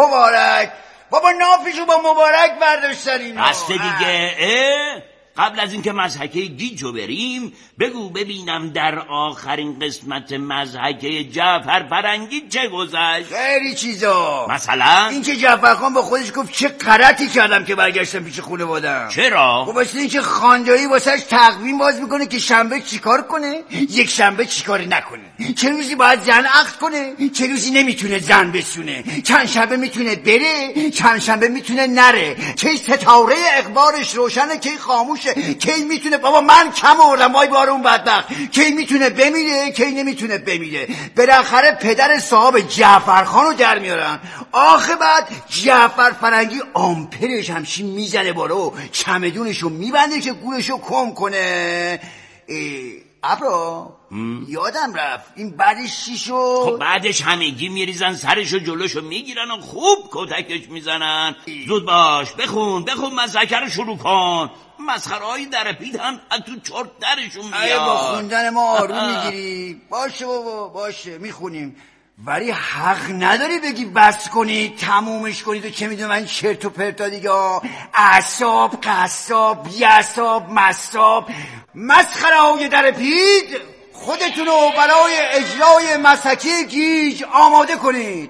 مبارک. بابا نافشو با مبارک برداشتن اینا. بسته دیگه. قبل از اینکه مضحکه گیجو بریم بگو ببینم در آخرین قسمت مضحکه جعفر فرنگی چه گذشت؟ خیلی چیزا. مثلا این که جعفر خان با خودش گفت چه غلطی کردم که برگشتم پیش خانواده‌ام. چرا؟ خب واسه اینکه خاندایی واسش تقویم باز میکنه که شنبه چیکار کنه، یک شنبه چیکار نکنه، چه روزی باید زن عقد کنه، چه روزی نمیتونه زن بسونه، چند شنبه میتونه بره، چند شنبه میتونه نره، کی ستاره اخبارش روشنه، کی خاموشه، کی میتونه بابا من کم آوردم وای بارون بدبخت، کی میتونه بمیره، کی نمیتونه بمیره. بالاخره پدر صاحب جعفر خانو در میارن. آخه بعد جعفر فرنگی آمپرش همچین میزنه بالا، چمدونشو میبنده که گوشو کم کنه. ابرا یادم رفت این بعدش چی شد؟ خب بعدش همگی میریزن سرشو جلوشو میگیرن و خوب کتکش میزنن. زود باش بخون مضحکه رو شروع کن. مسخره های در پید هم تو چرت درشون میاد. با خوندن ما آروم میگیری. باشه بابا باشه میخونیم، ولی حق نداری بگی بس کنید تمومش کنید و چه میدونم من چرت و پرتا دیگه. اعصاب قصاب بیعصاب مصاب مسخره های در پید. خودتونو برای اجرای مسحکه گیج آماده کنید.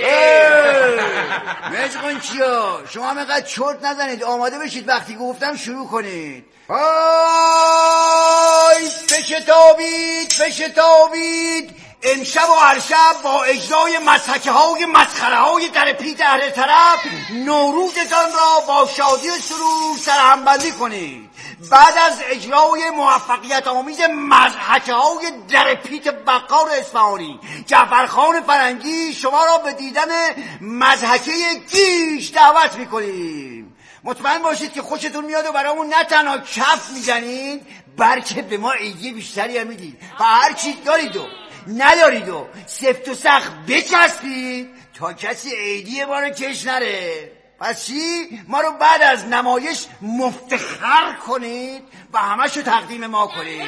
مجمون چیا شما هم اینقدر چرت نزنید، آماده بشید وقتی گفتم شروع کنید. های بشتابید امشب و هر شب با اجرای مسحکه های مسخره های در پیت اهل طرف نوروزتان را با شادی و سرور سرهمبندی کنید. بعد از اجرای موفقیت آمیز مضحکه های در پیت بقار اصفهانی، جعفر خان فرنگی شما را به دیدن مضحکه گیج دعوت میکنیم. مطمئن باشید که خوشتون میاد و برامون نه تنها کف میزنید بلکه به ما ایدی بیشتری هم میدید و هر چی دارید و ندارید و سفت و سخت بچسبید تا کسی ایدی ما رو کش نره. پس چی؟ ما رو بعد از نمایش مفتخر کنید و همشو تقدیم ما کنید.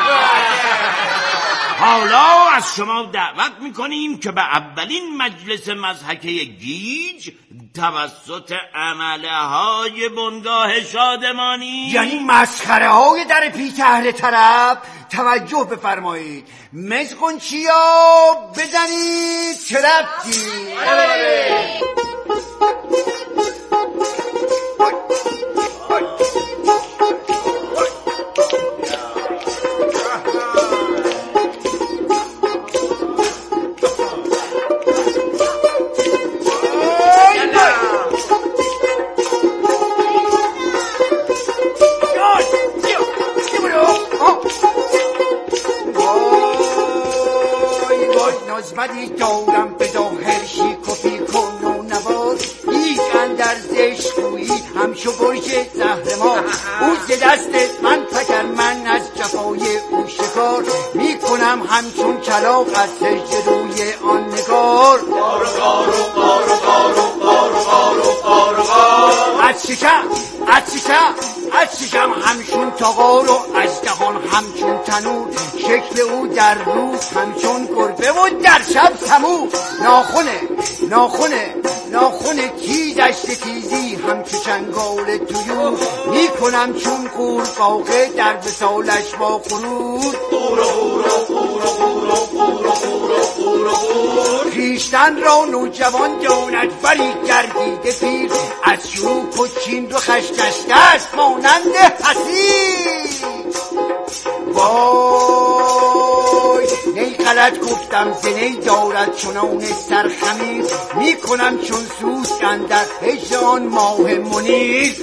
حالا از شما دعوت میکنیم که به اولین مجلس مضحکه گیج توسط عمله های بنگاه شادمانی، یعنی مسخره های در پیت اهل طرف، توجه بفرمایید. مزغنچیا بزنید چه رفتی. نازمدی دارم به ظاهر شیکفی کن و نوار، هیچ اندر زشتگویی همشو برج زهر ما. او ز دست من فکر من از جفای او شکار، میکنم همچون کلاغ از سجده روی آن نگار. از شکم همچون تاغار و از دهان همچون تنور، شکل او در روز همچون گربه و در شب سمور. ناخونه تیزش تیزی همچون چنگال تویور، میکنم چون قورباغه در وصالش با غرور. خویشتن را نوجوان داند ولی گردیده پیر، از چوب و چین رو خشکشته است مانند حسیر. وای نی غلط گفتم زنی دارد چنان سرخمیر، میکنم چون سوس اندر هجران ماه منیر.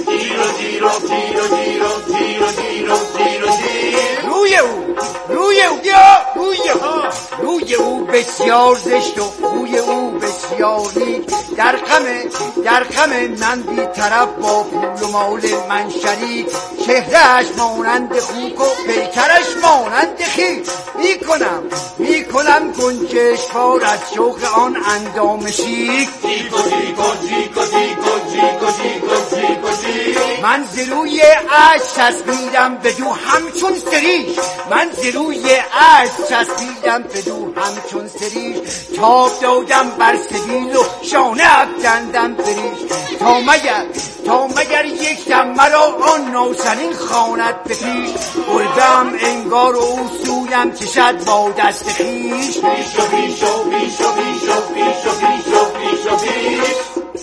روی او بسیار زشت و خوی او بسیار نیک، در غم من بی طرف با پول و مال من شریک. چهرهش مانند خوک و پیکرش مانند خیک، میکنم گنجش کار از شوق آن اندام شیک. من ز روی عرش چسبیدم بدو همچون سریش، من ز روی عرش چسبیدم بدو همچون سریش، تاب دادم بر سبیل و شانه افکندم بریش، تا مگر یک دم مرا آن نوسرین خواند به پیش، گربه‌ام انگار او سویم کشد با دست خویش، پیش و پیش و پیش و پیش و پیش و پیش و پیش و پیش.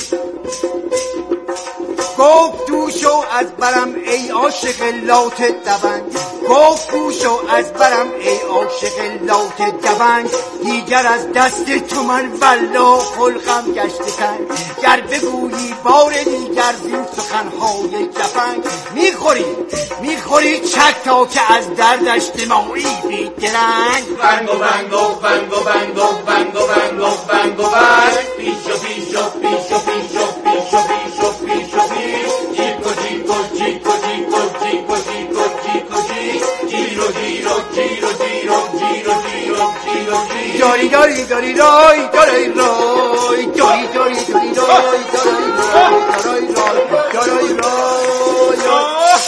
گفت دوشو از برم ای عاشق لات دونگ، گفت دوشو از برم ای عاشق لات دونگ، دیگر از دست تو من والله خلقم گشته تنگ، گر بگویی بار دیگر زین سخنهای جفنگ، میخوری چک تا که از دردش دماغی بی درنگ، بنگ و بنگ و بنگ و بنگ و بنگ و بنگ و بنگ و بنگ، پیش و پیش و پیش و پیش و پیش و پیش و پیش و پیش، چیکو چیکو چیکو چیکو چیکو چیکو چیکو جیرو جیرو جیرو جیرو جیرو جیرو جیرو جاری داری داری رای داری رای داری داری داری رای داری رای داری رای.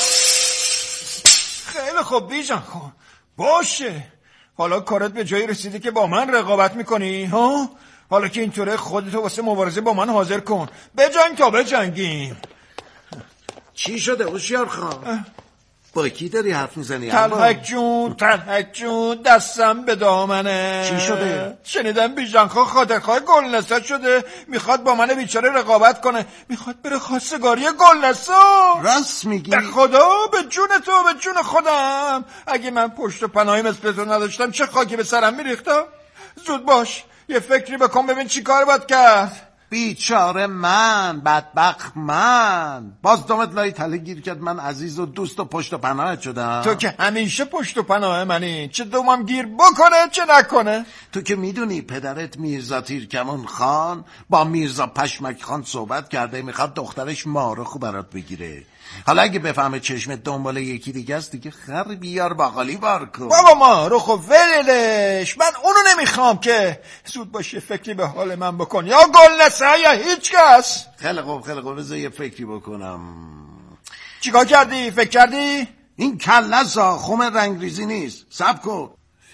خیلی خوب بیژن خان، باشه. حالا کارت به جایی رسیده که با من رقابت میکنی ها؟ حالا که اینطوره خودتو واسه مبارزه با من حاضر کن، بجنگ تا بجنگیم. چی شده هوشیار خان؟ با کی داری حرف میزنی؟ تلحک جون دستم به دامنه. چی شده؟ شنیدم بیژن خان خاطرخواه گلنسا شده، میخواد با من بیچاره رقابت کنه، میخواد بره خواستگاری گلنسا. راست میگی؟ به خدا، به جون تو، به جون خودم. اگه من پشت و پناهی مثل تو نداشتم چه خاکی به سرم میریختم. زود باش یه فکری بکن ببین چی کار باید کرد. بیچاره من، بدبخت من، باز دامت لای تله گیر کرد. من عزیز و دوست و پشت و پناهت شدم. تو که همیشه پشت و پناه منی، چه دومم گیر بکنه چه نکنه. تو که میدونی پدرت میرزا تیرکمان خان با میرزا پشمک خان صحبت کرده، میخواد دخترش مارخو برات بگیره. حالا اگه بفهمه چشمت دنبال یکی دیگه است دیگه خر بیار باقالی بار کن. بابا مارخو ولش، من اونو نمیخوام که. زود باشه فکری به حال من بکن، یا گلنسا یا هیچ کس. خیلی خوب بذار یه فکری بکنم. چیکار کردی؟ فکر کردی؟ این کله زاخم رنگریزی نیست. صبر کن.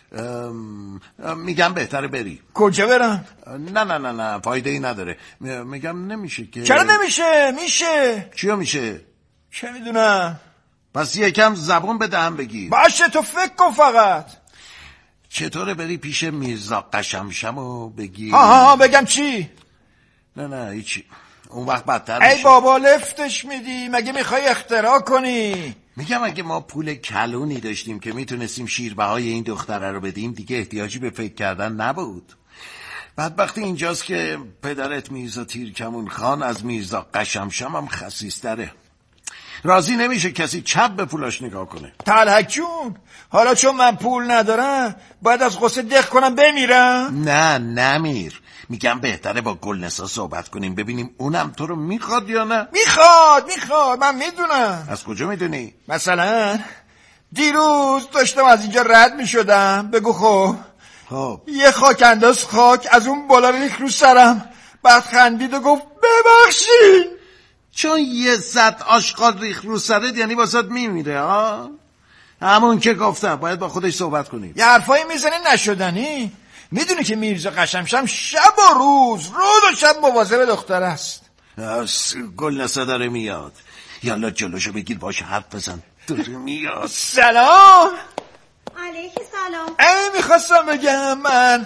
میگم بهتره بری. کجا برم؟ نه فایده ای نداره. میگم نمیشه که. چرا نمیشه؟ میشه. چیا میشه؟ چه میدونم. پس یکم زبون به دهن بگیر. باشه تو فکر کن فقط. چطوره بری پیش میرزا قشمشم و بگی؟ ها بگم چی؟ نه هیچی، اون وقت بدتر میشه. ای بابا لفتش میدی، مگه میخوای اختراع کنی؟ میگم اگه ما پول کلونی داشتیم که میتونستیم شیربهای این دختره رو بدیم دیگه احتیاجی به فکر کردن نبود. بدبختی اینجاست که پدرت میرزا تیرکمون خان از میرزا قشمشم هم خسیستره. راضی نمیشه کسی چپ به پولاش نگاه کنه. تلحک جون، حالا چون من پول ندارم باید از غصه دق کنم بمیرم؟ نه نمیر. میگم بهتره با گلنسا صحبت کنیم ببینیم اونم تو رو میخواد یا نه. میخواد من میدونم. از کجا میدونی؟ مثلا دیروز داشتم از اینجا رد میشدم، بگو خب یه خاک انداز خاک از اون بالا ریخت رو سرم، بعد خندید و گفت ببخشید. چون یه صد آشغال ریخت رو سرت یعنی واسات میمیره ها؟ همون که گفتم باید با خودش صحبت کنیم. یه حرفایی میزنی نشدنی. میدونی که میرزا قشمشم شب و روز و شب مواظب دختر است. گلنسا داره میاد، یالا جلوشو بگیر باش حرف بزن. داره میاد. سلام. علیکی سلام. میخواستم بگم من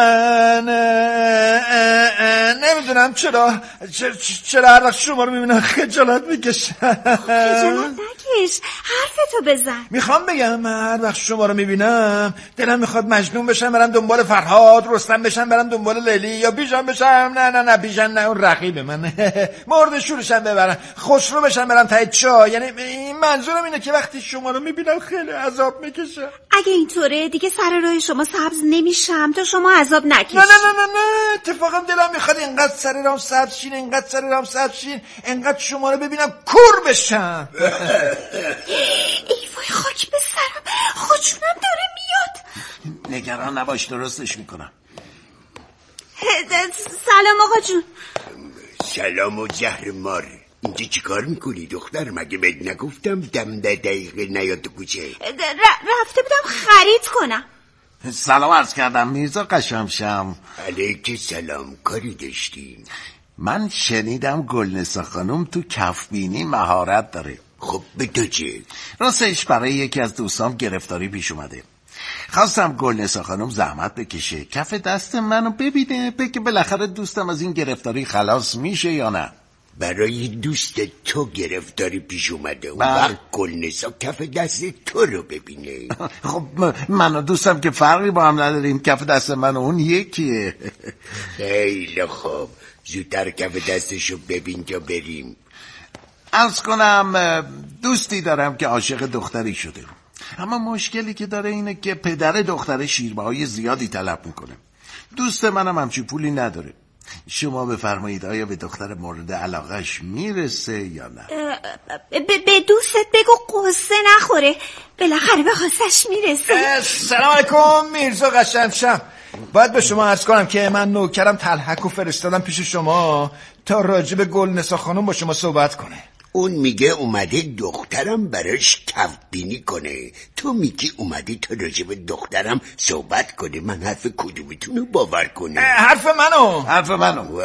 نمیدونم چرا هر وقت شما رو میبینم خجالت میکشم. خجالت نکش، حرفتو بزن. میخوام بگم من هر وقت شما رو میبینم دلم میخواد مجنون بشم برم دنبال فرهاد، رستم بشم برم دنبال لیلی، یا بیژن بشم. نه بیژن نه، اون رقیب من. مرد شورشم ببرم، خسرو بشم برم ته چاه. یعنی منظورم اینه که وقتی شما رو میبینم خیلی عذاب میکشم. اگه اینطوره دیگه سر راه شما سبز نمیشم تا شما عذاب نکشید. نه اتفاقا دلم میخواد اینقدر سر راه سبز شین، اینقدر شما رو ببینم کور بشم. ای وای خاک به سرم، خودشونم داره میاد. نگران نباش درستش میکنم. سلام آقا جون. سلام و زهر مار. اینجا چیکار میکنی دختر؟ مگه بهت نگفتم 10 دقیقه نیاد تو کوچه؟ رفته بودم خرید کنم. سلام عرض کردم میرزا قشمشم. علیک سلام. کاری داشتی؟ من شنیدم گلنسا خانم تو کفبینی مهارت داره. خب به تو چه؟ راستش برای یکی از دوستام گرفتاری پیش اومده. خواستم گلنسا خانم زحمت بکشه کف دست منو ببینه بگه بالاخره دوستم از این گرفتاری خلاص میشه یا نه. برای دوست تو گرفتاری پیش اومده، اون بله. وقت گلنسا کف دست تو رو ببینه. خب من و دوستم که فرقی با هم نداریم، کف دست من و اون یکیه. خیلی خوب، زودتر کف دستشو ببین تا بریم. عرض کنم دوستی دارم که عاشق دختری شده، اما مشکلی که داره اینه که پدر دختر شیربه‌های زیادی طلب میکنه. دوست منم همچی پولی نداره. شما بفرمایید آیا به دختر مورد علاقهش میرسه یا نه؟ به دوستت بگو قصه نخوره، بالاخره به خواستش میرسه. سلام علیکم میرزا قشنگشم. باید به شما عرض کنم که من نوکرم طلحک و فرستادم پیش شما تا راجع به گلنسا خانم با شما صحبت کنه. اون میگه اومده دخترم براش کفبینی کنه، تو میگی اومده تا راجع به دخترم صحبت کنه. من حرف کدومتون رو باور کنه؟ حرف منو.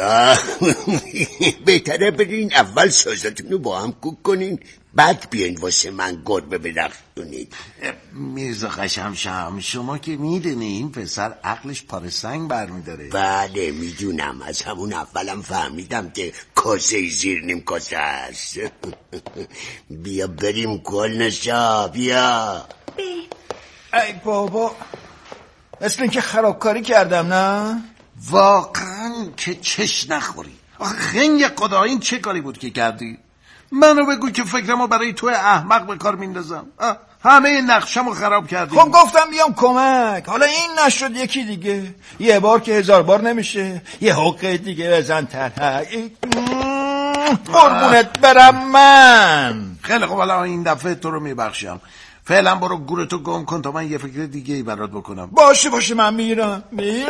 بهتره برین اول سازتون رو با هم کوک کنین، بعد بیاین واسه من گربه برفتونید. میرزا قشمشم شما که میدونی این پسر عقلش پاره سنگ برمیداره. بله میدونم، از همون اولم فهمیدم که کاسه زیر نیم کاسه است. بیا بریم گلنسا، بیا. ای بابا، مثل اینکه خرابکاری کردم نه؟ واقعا که چش نخوری. آخه خنگ خدا این چه کاری بود که کردی؟ منو بگو که فکرمو برای تو احمق به کار میندازم. همه نقشمو خراب کردی. خب گفتم بیام کمک، حالا این نشد یکی دیگه. یه بار که 1000 بار نمیشه، یه حقه دیگه بزن طلحک. قربونت برم من. خیلی خب حالا این دفعه تو رو میبخشم. فعلا برو گورتو گم کن تا من یه فکر دیگه ای برات بکنم. باشه من میرم.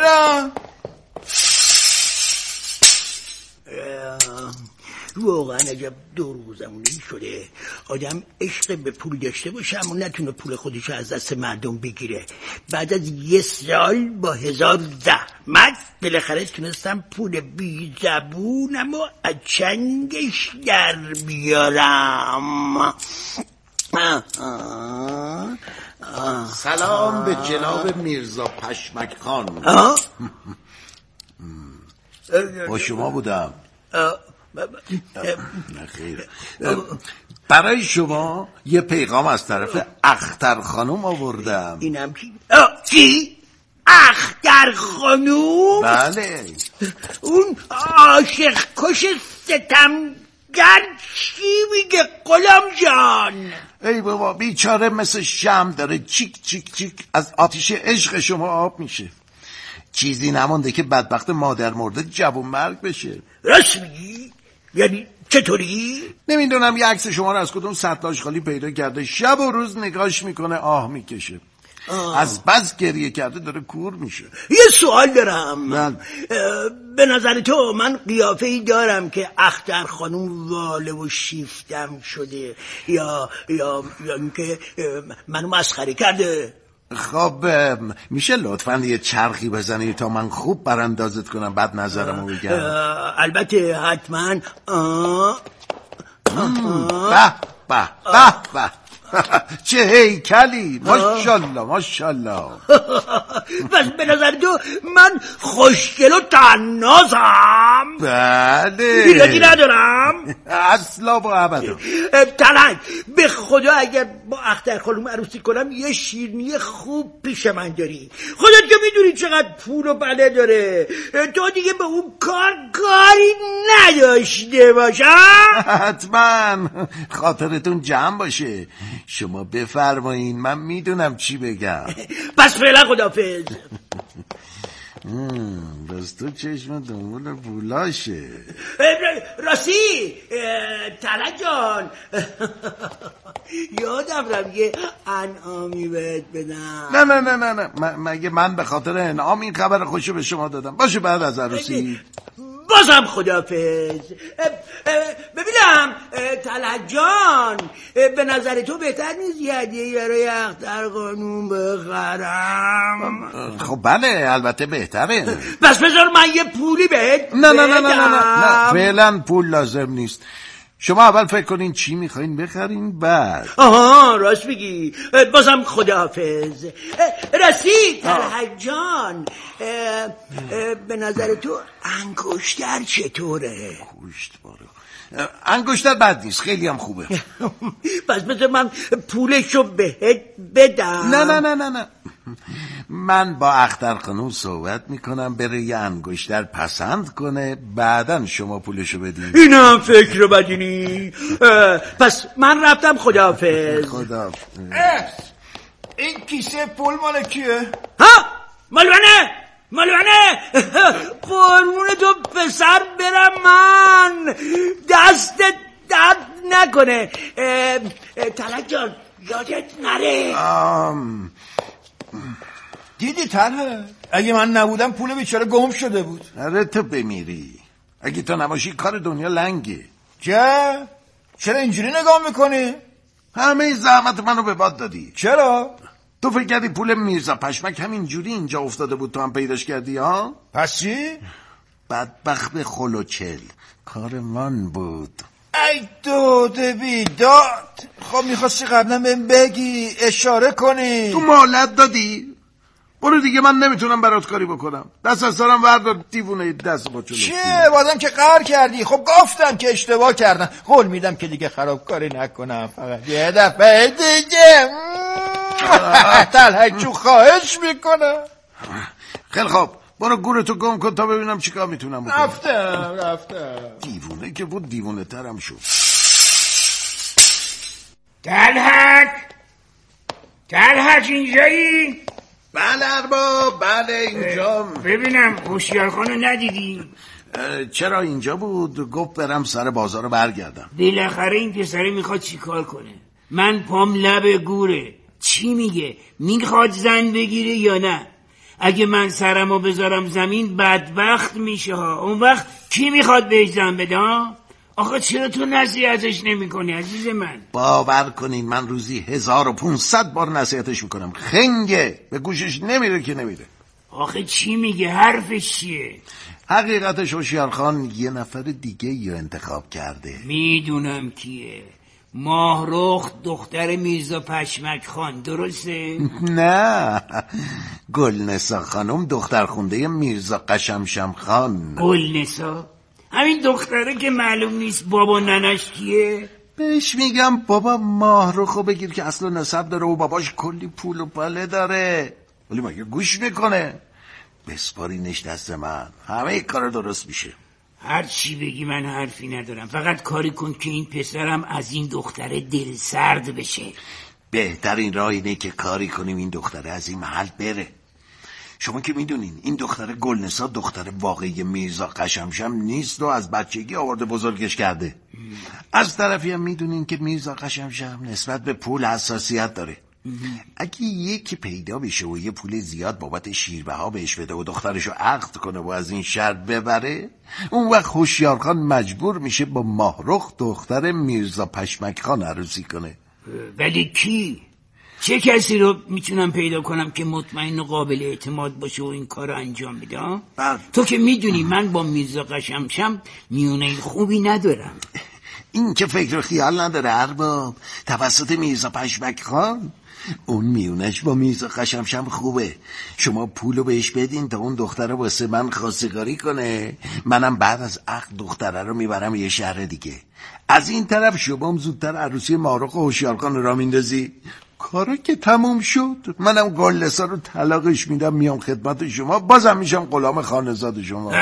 واقعا عجب دو روزمونه شده آدم عشق به پول داشته باشه اما نتونه پول خودش از دست مردم بگیره. بعد از 1 سال با 1000 زحمت بالاخره تونستم پول بی زبونم و از چنگش در بیارم. سلام به جناب میرزا پشمک خان. با شما بودم. خیر. برای شما یه پیغام از طرف اختر خانوم آوردم. اینم کی؟ اختر خانوم؟ بله. اون عاشق کش ستمگر چی میگه غلام جان؟ ای بابا بیچاره مثل شمع داره چیک چیک چیک از آتیش عشق شما آب میشه. چیزی نمانده که بدبخت مادر مرده جوون مرگ بشه. راست میگی؟ یعنی چطوری؟ نمیدونم یه عکس شما رو از کدوم سطل آشغالی پیدا کرده، شب و روز نگاش میکنه آه میکشه. از بس گریه کرده داره کور میشه. یه سوال دارم. به نظر تو من قیافه‌ای دارم که اختر خانوم واله و شیفتم شده یا اینکه منو مسخره کرده؟ خب میشه لطفاً یه چرخی بزنی تا من خوب براندازت کنم بعد نظرمو بگم؟ البته حتما. به چه هیکلی، ماشاءالله. پس به نظر تو من خوشگل و طنازم؟ بله. ایرادی ندارم اصلا و ابدا. طلعت به خدا اگر با اختر خانوم عروسی کنم یه شیرینی خوب پیش من داری. خودت که میدونی چقدر پول و بله داره، تو دیگه به اون کاری نداشته باشم. حتما خاطرتون جمع باشه. شما بفرمایین من میدونم چی بگم. پس فعلا خداحافظ. بس تو چشم دنبال پولاشه. راستی طلعت جان یادم رفت یه انعامی بهت بدم. نه مگه من به خاطر انعام این خبر خوشو به شما دادم؟ باشه بعد از عروسی. بازم خداحافظ. ببینم طلعت جان، به نظر تو بهتر نیست یه هدیه برای اختر خانوم بخرم؟ خب بله البته بهتره. بس بذار من یه پولی بهت نه فعلا پول لازم نیست. شما اول فکر کنین چی میخواین بخرین بعد. آها راست میگی. بازم خداحافظ. راستی طلعت جان، به نظر تو انگشتر چطوره؟ انگشتر بد نیست، خیلی هم خوبه. پس بذار من پولشو بهت بدم. نه من با اختر خانوم صحبت میکنم بره یه انگشتر پسند کنه، بعدن شما پولشو بدین. اینم فکر بدینی. پس من رفتم. خداحافظ. این کیسه پول مال کیه؟ ها مال منه. قربون تو پسر برم من، دستت درد نکنه. طلعت جان یادت نره. دیدی طلعت، اگه من نبودم پول بیچاره گم شده بود. آره تو بمیری، اگه تو نباشی کار دنیا لنگه. چرا اینجوری نگاه میکنی؟ همه زحمت منو به باد دادی. چرا؟ تو فکر کردی پول میرزا پشمک همینجوری اینجا افتاده بود تو هم پیداش کردی ها؟ پس چی؟ بدبخت به خلوچل، کار من بود. ای داده بیداد. خب میخواستی قبلا بهم بگی، اشاره کنی. تو مهلت دادی؟ برو دیگه، من نمیتونم برات کاری بکنم. دست از سرم وردار دیوونه، دست با چلو. چیه بازم که قهر کردی؟ خب گفتم که اشتباه کردم، قول میدم که دیگه خرابکاری نکنم، فقط یه دفعه دیگه. طلعت جو خواهش میکنم. خیلی خوب برو گورتو گم کن تا ببینم چیکار میتونم بکنم. رفتم. دیوونه که بود، دیوونه ترم شد. طلعت اینجایی؟ بله ارباب، بله اینجا. ببینم هوشیارخانو ندیدی؟ چرا اینجا بود؟ گفت برم سر بازار رو برگردم. بالاخره این پسره میخواد چی کار کنه؟ من پام لب گوره. چی میگه؟ میخواد زن بگیره یا نه؟ اگه من سرمو بذارم زمین بدبخت میشه ها. اون وقت کی میخواد بهش زن بده ها؟ آخه چرا تو نصیحتش نمی کنی عزیز من؟ باور کنین من روزی 1500 بار نصیحتش میکنم، خنگه، به گوشش نمیره که نمیره. آخه چی میگه؟ حرفش چیه؟ حقیقتش هوشیارخان یه نفر دیگه یا انتخاب کرده. میدونم کیه. ماهرخ دختر میرزا پشمک خان، درسته؟ نه، گلنسا خانم دختر خونده میرزا قشمشم خان. گلنسا؟ همین دختره که معلوم نیست بابا ننش کیه؟ بهش میگم بابا ماهرخو بگیر که اصل و نسب داره و باباش کلی پول و پله داره، ولی مگه گوش میکنه؟ بسپارینش دست من، همه کار درست میشه. هر چی بگی من حرفی ندارم، فقط کاری کن که این پسرم از این دختره دل سرد بشه. بهترین راه اینه که کاری کنیم این دختره از این محل بره. شما که میدونین این دختر گلنسا دختر واقعی میرزا قشمشم نیست و از بچگی آورده بزرگش کرده. از طرفی هم میدونین که میرزا قشمشم نسبت به پول حساسیت داره. اگه یکی پیدا بشه و یه پول زیاد بابت شیربها بهش بده و دخترشو عقد کنه و از این شرط ببره، اون وقت هوشیارخان مجبور میشه با ماهرخ دختر میرزا پشمک خان عروسی کنه. ولی کی؟ چه کسی رو میتونم پیدا کنم که مطمئن و قابل اعتماد باشه و این کار رو انجام بده؟ تو که میدونی من با میرزا قشمشم میونه خوبی ندارم. این که فکر خیال نداره ارباب، توسط میرزا پشمک خان اون میونش با میرزا قشمشم خوبه. شما پولو بهش بدین تا اون دختره واسه من خواستگاری کنه، منم بعد از عقد دختره رو میبرم یه شهر دیگه. از این طرف شما زودتر عروسی ماهرخ و هوشیارخان را میندازی، کارا که تموم شد. منم گلنسا رو طلاقش میدم، میام خدمت شما، بازم میشم غلام خانزاد شما.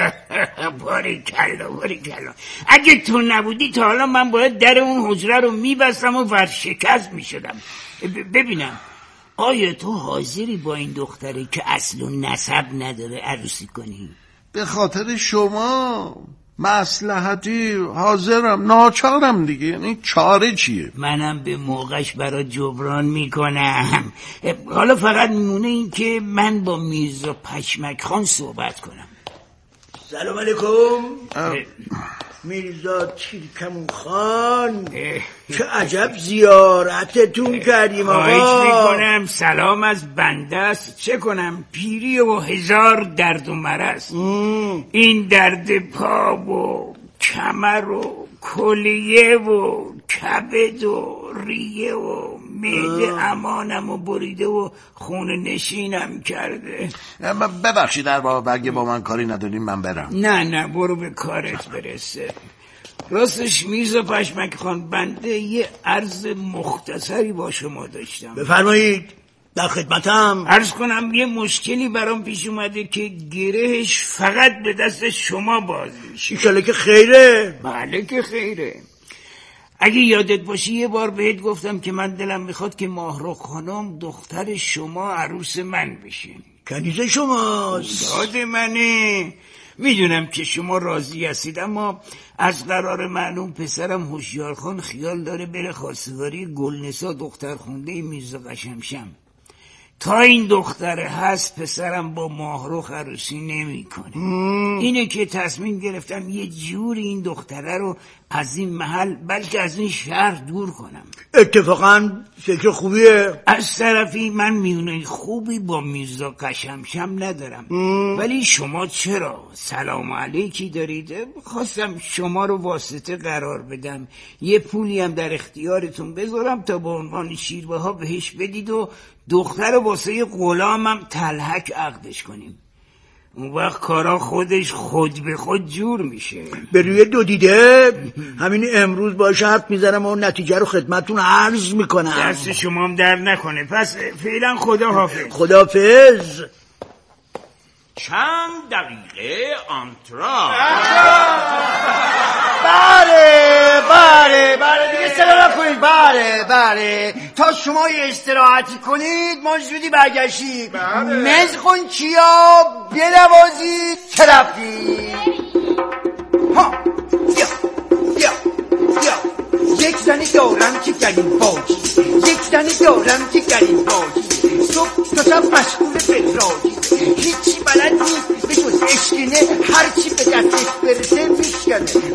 باریکلا. اگه تو نبودی تا حالا من باید در اون حجره رو میبستم و ورشکست میشدم. ببینم آیا تو حاضری با این دختره که اصل و نسب نداره عروسی کنی؟ به خاطر شما مصلحتی حاضرم، ناچارم دیگه. یعنی چاره چیه؟ منم به موقعش برای جبران میکنم. حالا فقط میمونه این که من با میرزا پشمک خان صحبت کنم. سلام علیکم. میرزا تیرکمون خان چه عجب زیارتتون کردیم آقا. خواهش میکنم، سلام از بنده است. چه کنم، پیری و هزار درد و مرض. این درد پا و کمر و کلیه و کبد و ریه و معده امانم و بریده و خون نشینم کرده. ببخشید ارباب، اگه با من کاری نداریم من برم. نه برو به کارت برسه. راستش میرزا پشمک خان، بنده یه عرض مختصری با شما داشتم. بفرمایید، در خدمتم. عرض کنم یه مشکلی برام پیش اومده که گرهش فقط به دست شما باز میشه. ایشالا که خیره. بله که خیره. اگه یادت باشی یه بار بهت گفتم که من دلم میخواد که ماهرخ خانم دختر شما عروس من بشه. کنیزه شماست. داد منه. میدونم که شما راضی هستید، اما از قرار معلوم پسرم هوشیار خان خیال داره بره خواستگاری گلنسا دختر خونده میرزا قشمشم. تا این دختره هست پسرم با ماهرخ عروسی نمیکنه. اینه که تصمیم گرفتم یه جوری این دختره رو از این محل بلکه از این شهر دور کنم. اتفاقا فکر خوبیه. از طرفی من میونه خوبی با میرزا قشمشم ندارم، ولی شما چرا سلام علیکی دارید. خواستم شما رو واسطه قرار بدم، یه پولی هم در اختیارتون بذارم تا به عنوان شیربه ها بهش بدید و دختر واسه غلامم تلحک عقدش کنیم. اون وقت کارا خودش خود به خود جور میشه. به روی دو دیده همین امروز باشه حرف میزنم و نتیجه رو خدمتون عرض میکنم. دست شما هم در نکنه. پس فعلا خدا حافظ. خدا حافظ. چند دقیقه آنترا. بله دیگه صدا نکنید. بله تا شما استراحتی کنید ما زودی برگشتیم. مز کن چیا بنوازید طرفی. ها یا یک زنی دارم که گریم باجی، یک زنی دارم که گریم باجی، صبح تا شب مشغول فکراجی، هیچی بلد نیست به جز اشکینه، هرچی به دستش برسه میشکنه.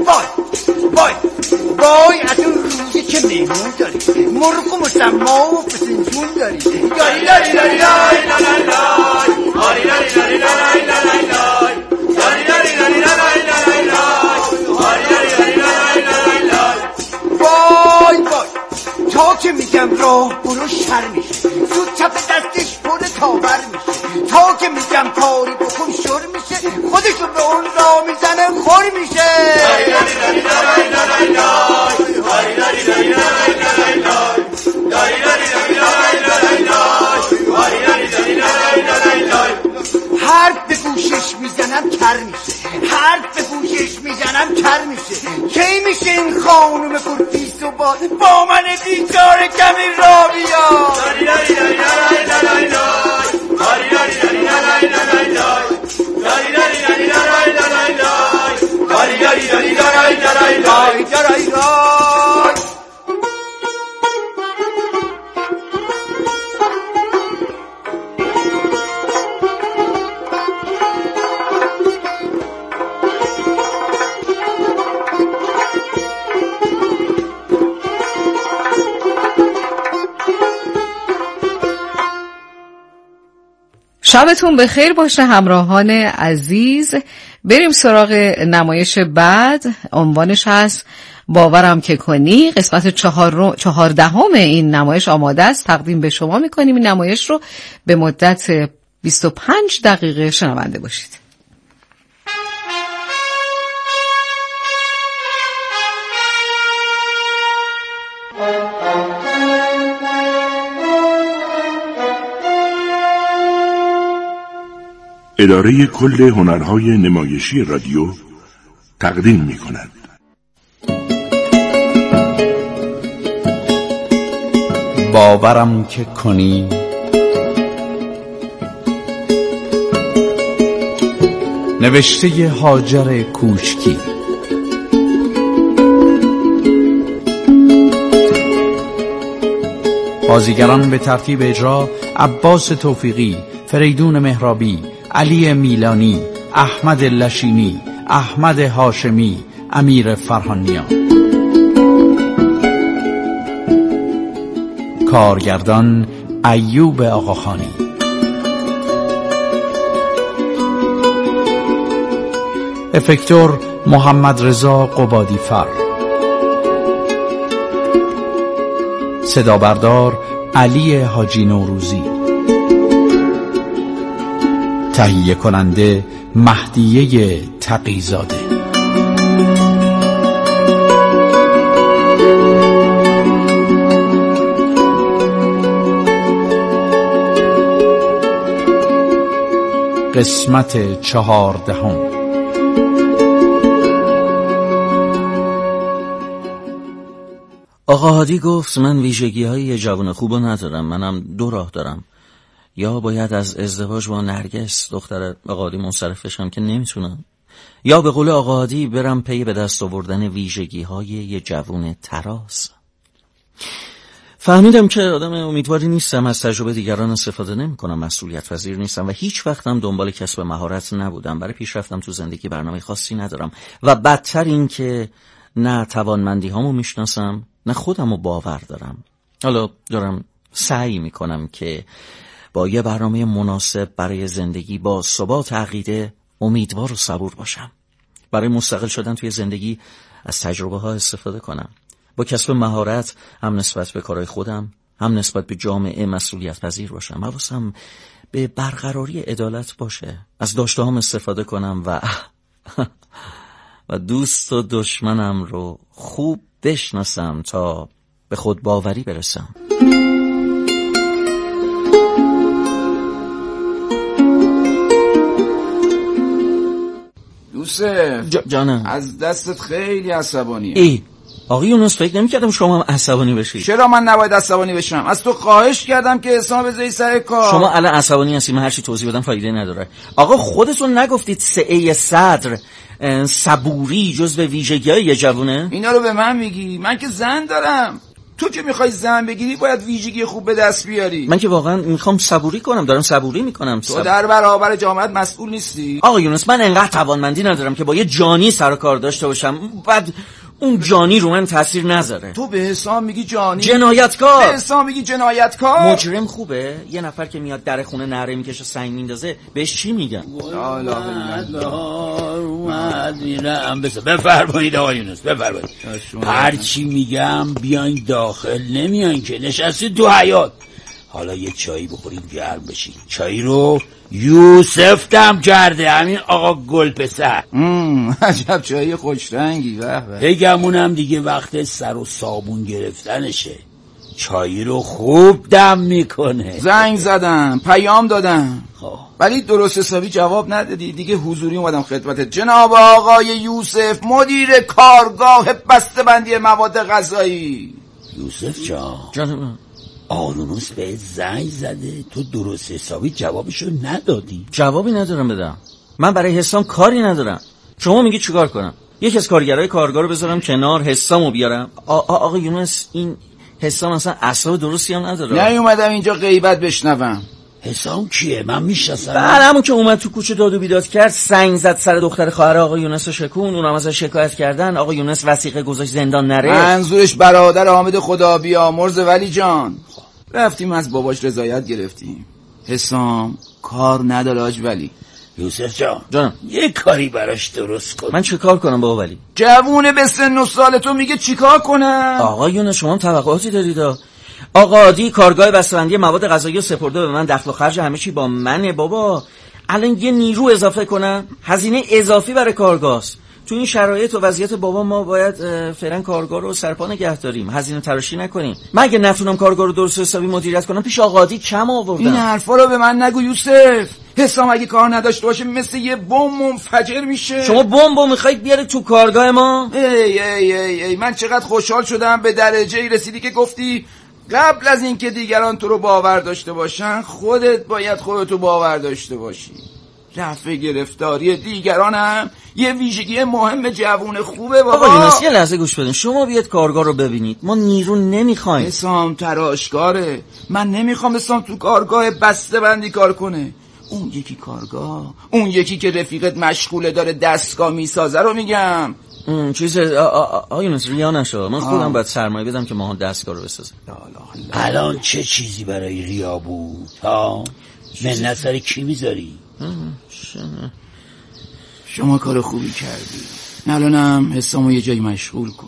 وای از اون روزی که میمون داری، مرغ و مسما و فسنجون داری، داری لای لای لای لای لای، داری لای لای لای لای لای، داری لای لای لای لای لای، داری لای لای لای. وای تا که میگم راه برو شر میشه، زود چپ دستش پر تاور میشه، تا که میگم کاری بکن شر میشه، خودشو به اون را میزنه خور میشه. حرف به گوشش میزنم کر میشه، حرف به گوشش میزنم کر میشه. کی میشه این خانوم پرفیس و با من بیچاره کمی را بیا. شبتون بخیر باشه همراهان عزیز. بریم سراغ نمایش بعد. عنوانش هست باورم که کنی. قسمت 14 این نمایش آماده است، تقدیم به شما میکنیم. این نمایش رو به مدت 25 دقیقه شنونده باشید. اداره کل هنرهای نمایشی رادیو تقدیم می کند. باورم که کنی. نوشته هاجر کوچکی. بازیگران به ترتیب اجرا: عباس توفیقی، فریدون مهرابی، علی میلانی، احمد لشینی، احمد هاشمی، امیر فرهانیان. کارگردان ایوب آقاخانی. افکتور محمد رضا قبادی فر. صدا بردار علی حاجی نوروزی. تهیه کننده مهدیه تقی‌زاده. قسمت 14. آقا هادی گفت من ویژگی‌های یه جوان خوبو ندارم. منم دو راه دارم. یا باید از ازدواج با نرگس دختر آقا هادی منصرف بشم که نمیتونم، یا به قول آقا هادی برم پی به دست آوردن ویژگی‌های یه جوان تراز. فهمیدم که آدم امیدواری نیستم، از تجربه دیگران استفاده نمی‌کنم، مسئولیت پذیر نیستم و هیچ وقتم دنبال کسب مهارت نبودم. برای پیشرفتم تو زندگی برنامه خاصی ندارم و بدتر این که نه توانمندی‌هامو میشناسم نه خودمو باور دارم. حالا دارم سعی میکنم که با یه برنامه مناسب برای زندگی با ثبات عقیده امیدوار و صبور باشم. برای مستقل شدن توی زندگی از تجربه ها استفاده کنم. با کسب مهارت هم نسبت به کارهای خودم هم نسبت به جامعه مسئولیت پذیر باشم. حواسم به برقراری عدالت باشه. از داشته هم استفاده کنم و دوست و دشمنم رو خوب بشناسم تا به خود باوری برسم. یوسف جانم، از دستت خیلی عصبانیه. ای آقای یونس، فکر نمی‌کردم شما هم عصبانی بشید. چرا من نباید عصبانی بشم؟ از تو خواهش کردم که حساب بذاری سر کار. شما الان عصبانی هستی، من هر چی توضیح بدم فایده نداره. آقا خودتون نگفتید سعه صدر صبوری جزو ویژگی‌های یه جوونه؟ اینا رو به من میگی؟ من که زن دارم. تو که میخوای زن بگیری باید ویژگی خوب به دست بیاری. من که واقعا میخوام صبوری کنم، دارم صبوری میکنم. تو در برابر جامعه مسئول نیستی؟ آقا یونس، من انقدر توانمندی ندارم که با یه جانی سر و کار داشته باشم بعد اون جانی رو من تاثیر نذاره. تو به حساب میگی جانی؟ جنایتکار. به حساب میگی جنایتکار؟ مجرم خوبه؟ یه نفر که میاد در خونه نره میکشه سنگ میندازه بهش چی میگن؟ بفرمایید آقا یونس، بفرمایید. هر چی میگم بیاین داخل، نمیاین که نشستید تو حیاط. حالا یه چایی بخورید گرم بشید. چایی رو یوسف دم کرده، همین آقا گلپسر. عجب چایی خوش رنگی. بگمونم دیگه وقت سر و صابون گرفتنشه. چایی رو خوب دم میکنه. زنگ زدم، پیام دادم، ولی درست حسابی جواب ندادی. دیگه حضوری اومدم خدمتت. جناب آقای یوسف، مدیر کارگاه بسته‌بندی مواد غذایی. یوسف جان، آرونوس به زنگ زده، تو درست حسابی جوابشو ندادی. جوابی ندارم بدم، من برای حسام کاری ندارم. شما میگی چیکار کنم؟ یکی از کارگرای کارگاه رو بذارم کنار، حسامو بیارم؟ آقا یونس، این حسام اصلا اعصاب درستی هم نداره. نیومدم اینجا غیبت بشنوم. حسام کیه؟ من میشناسم. بله، همون که اومد تو کوچه داد و بیداد کرد، سنگ زد سر دختر خواهر آقا یونس رو شکون، اونم ازش شکایت کردن. آقا یونس وثیقه گذاشت زندان نره. منظورش برادر حامد خدا بیامرز ولی جان. رفتیم از باباش رضایت گرفتیم. حسام کار نداره آج ولی. یوسف جان، یه کاری براش درست کن. من چه کار کنم بابا ولی؟ جوونه به سن و سال تو میگه چیکار کنم؟ آقا یونس، شما هم توقعاتی دارید. آقا عادی کارگاه بسته‌بندی مواد غذایی سپرده به من، دخل و خرج همه چی با منه بابا. الان یه نیرو اضافه کنم، هزینه اضافی برای کارگاهست. تو این شرایط و وضعیت بابا ما باید فعلا کارگاه رو سرپا نگه داریم، هزینه تراشی نکنیم. من اگه نتونم کارگاه رو درست حسابی مدیریت کنم پیش آقا عادی کم آوردم. این حرفا رو به من نگو یوسف. حسام اگه کار نداشته باشه مثل یه بمب منفجر میشه. شما بمبو میخواید بیارید تو کارگاه ما؟ ای من چقدر خوشحال شدم به درجه‌ای رسیدی که گفتی قبل از اینکه دیگران تو رو باور داشته باشن خودت باید خودتو باور داشته باشی. رفع گرفتاری دیگران هم یه ویژگی مهم جوون خوبه بابا. آقا یونس، یه لحظه گوش بدین. شما بیاد کارگاه رو ببینید، ما نیرو نمیخوایم. حسام تراشکاره. من نمیخوام حسام تو کارگاه بسته‌بندی کار کنه. اون یکی کارگاه، اون یکی که رفیقت مشغوله داره دستگاه میسازه رو میگم. چیز آقای یونس ریا نشو، من خودم باید سرمایه بدم که ماها دستگاه رو بسازم. الان چه چیزی برای ریا بود ها؟ منت سر کی میذاری؟ شما کار خوبی کردی. الانم حسامو یه جایی مشغول کن.